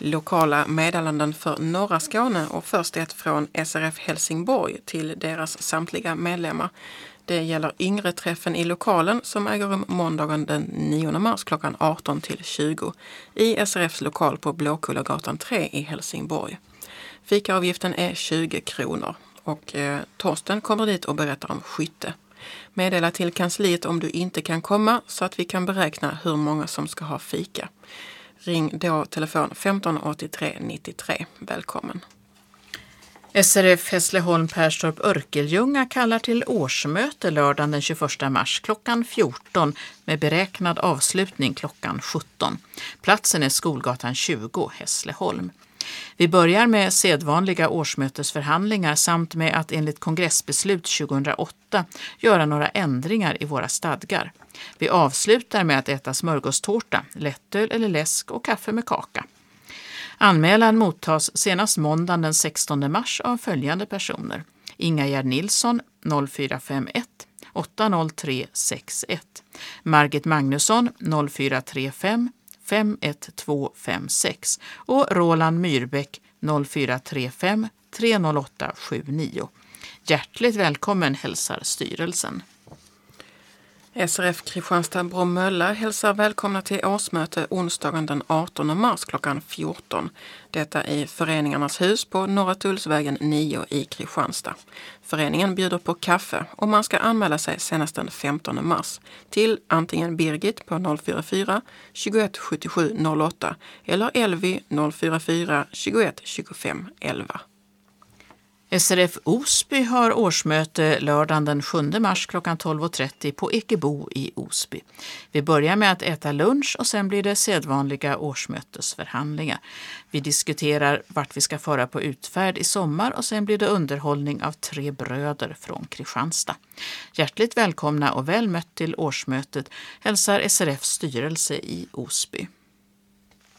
Lokala meddelanden för norra Skåne och först ett från SRF Helsingborg till deras samtliga medlemmar. Det gäller yngre träffen i lokalen som äger rum måndagen den 9 mars klockan 18 till 20 i SRFs lokal på Blåkullagatan 3 i Helsingborg. Fikaavgiften är 20 kronor och Torsten kommer dit och berättar om skytte. Meddela till kansliet om du inte kan komma så att vi kan beräkna hur många som ska ha fika. Ring då telefon 1583 93. Välkommen. SRF Hässleholm Perstorp Örkelljunga kallar till årsmöte lördagen den 21 mars klockan 14 med beräknad avslutning klockan 17. Platsen är Skolgatan 20, Hässleholm. Vi börjar med sedvanliga årsmötesförhandlingar samt med att enligt kongressbeslut 2008 göra några ändringar i våra stadgar. Vi avslutar med att äta smörgåstårta, lättöl eller läsk och kaffe med kaka. Anmälan mottas senast måndagen den 16 mars av följande personer. Ingegerd Nilsson 0451 80361. Margit Magnusson 0435 51256 och Roland Myrbäck 0435 30879. Hjärtligt välkommen hälsar styrelsen. SRF Kristianstad-Bromölla hälsar välkomna till årsmöte onsdagen den 18 mars klockan 14. Detta i Föreningarnas hus på Norra Tullsvägen 9 i Kristianstad. Föreningen bjuder på kaffe och man ska anmäla sig senast den 15 mars till antingen Birgit på 044 21 77 08 eller Elvi 044 21 25 11. SRF Osby har årsmöte lördagen den 7 mars klockan 12.30 på Ekebo i Osby. Vi börjar med att äta lunch och sen blir det sedvanliga årsmötesförhandlingar. Vi diskuterar vart vi ska föra på utfärd i sommar och sen blir det underhållning av 3 bröder från Kristianstad. Hjärtligt välkomna och väl mött till årsmötet hälsar SRFs styrelse i Osby.